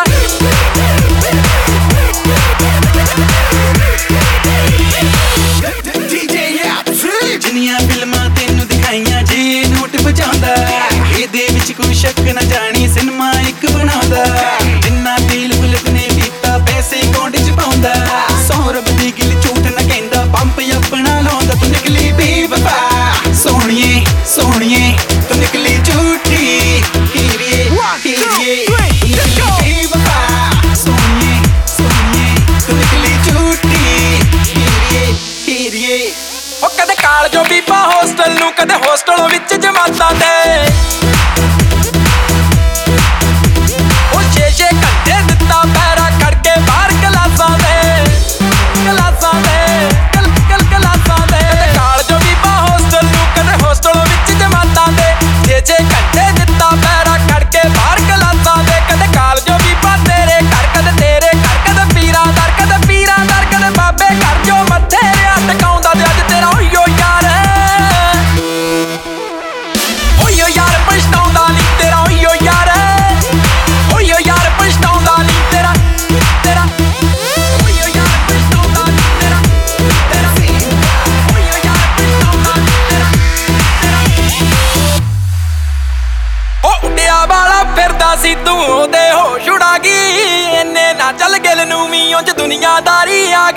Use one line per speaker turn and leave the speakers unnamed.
जिन्नियां फिल्मां तेनू दिखाइयां जे नोट बजाउंदा इहदे विच कोई शक ना जानी सिनेमा इक बनाउंदा जिन्ना तेल पुलक ने पीता पैसे अकाउंट च पाउंदा 100 रब दी गिल झूठ ना कहंदा पंप अपना लाउंदा तू निकली बेवफा सोहणिए सोहणिए तू निकली झूठी हीरिए हीरिए बेवफा सोहणिए सोहणिए तू निकली झूठी हीरिए हीरिए
ओ कदे कालजो बीबा होस्टल नू कदे होस्टलों विच जमातां दे ओ 6-6 घंटे दित्ता पैरा करके बाहर क्लासां दे क्लासां दे क्लासां दे कदे कालजो बीबा होस्टल नू कदे होस्टलों विच जमातां दे 6-6 घंटे दित्ता पैरा करके बाहर क्लासां दे कदे कालजो बीबा तेरे घर कदे पीरां दर कदे बाबे घर जो मत्थे रिया टकाउंदा ते अज तेरा ओयो यार पछताउंदा नी तेरा ओयो यार पछताउंदा नी तेरा ओयो यार पछताउंदा नी तेरा ओयो यार पछताउंदा नी तेरा ओ उड्डिया वाला फिरदा सी तू ओदे होश उड़ा गई इन्ने ना चल गिल नू वी उंज दुनियादारी आ